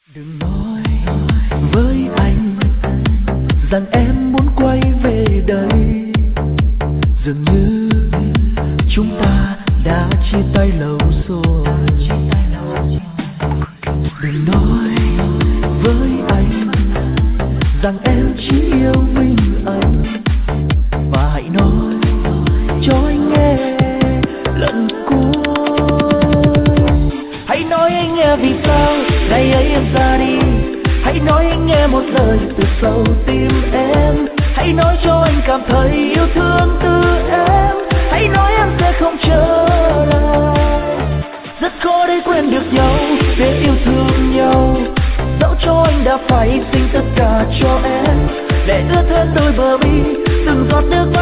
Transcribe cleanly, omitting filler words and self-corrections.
Đừng nói với anh rằng em muốn quay về đây, dường như chúng ta đã chia tay lâu rồi. Đừng nói với anh rằng em chỉ yêu mình anh, và hãy nói cho anh nghe lần cuối. Hãy nói anh nghe vì sao ngày ấy em ra đi, hãy nói anh nghe một lời từ sâu tim em, hãy nói cho anh cảm thấy yêu thương từ em, hãy nói em sẽ không trở lại. Rất khó để quên được nhau, để yêu thương nhau, dẫu cho anh đã phải sinh tất cả cho em, để ướt hết đôi bờ mi từng giọt nước mắt